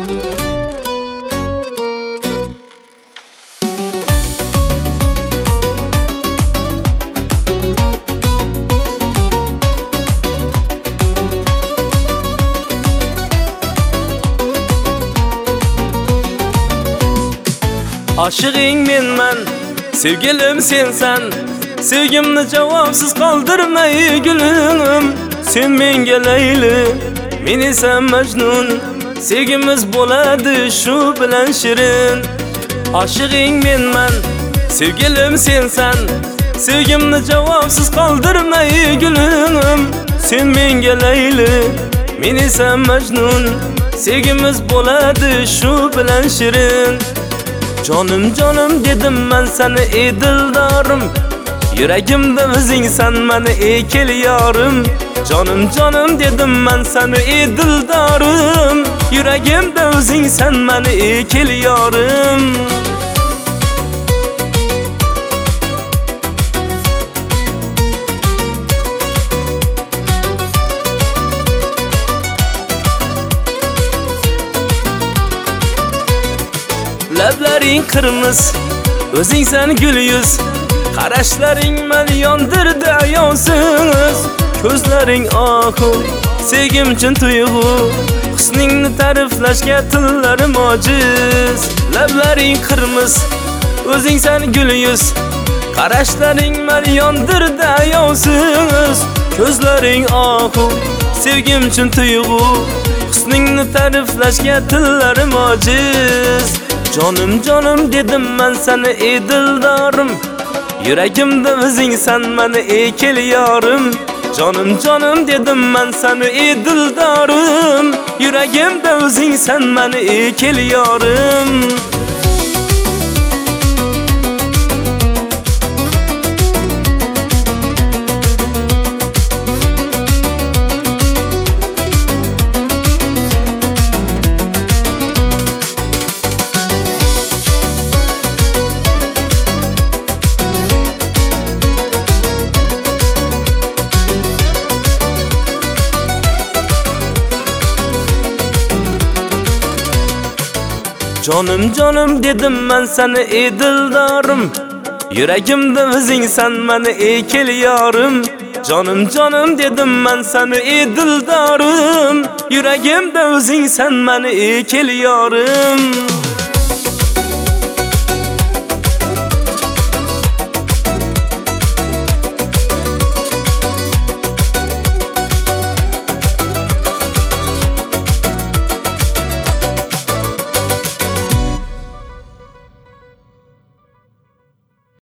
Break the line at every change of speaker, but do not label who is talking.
Aşığın menman, sevgilim sensan. Sevgimni javobsiz qoldirmay gülüm. Sen menga Layli, men esa Majnun. Sevgimiz bo'ladi shu bilan shirin. Aşığın menman, sevgilim sensan. Sevgimni javobsiz qoldirmay gülüm. Sen menga Layli, men esa Majnun. Sevgimiz bo'ladi shu bilan shirin. Canım canım dedim ben sana ey dildarım. Yüreğimde o'zingsan meni ey kel yorim. Canım canım dedim ben sana ey dildarım. Yüreğimde o'zingsan meni ey kel yorim. Lablaring qirmiz, o'zingsan gul yuz. Qarashlaring meni yondirdi ayonsiz. Ko'zlaring ohu, sevgim uchun tuyg'u. Husningni ta'riflashga tillarim ojiz. Lablaring qirmiz, o'zingsan gul yuz. Qarashlaring meni yondirdi ayonsiz. Ko'zlaring ohu, sevgim uchun tuyg'u. Husningni ta'riflashga tillarim ojiz. Canım canım dedim ben sana ey dildarım. Yüreğimde o'zingsan meni ey kel yorim. Canım canım dedim ben sana ey dildarım. Yüreğimde o'zingsan meni ey kel yorim. Canım canım dedim ben sana ey dildarım. Yüreğimde o'zingsan meni ey kel yorim. Canım canım dedim ben sana ey dildarım. Yüreğimde o'zingsan meni ey kel yorim.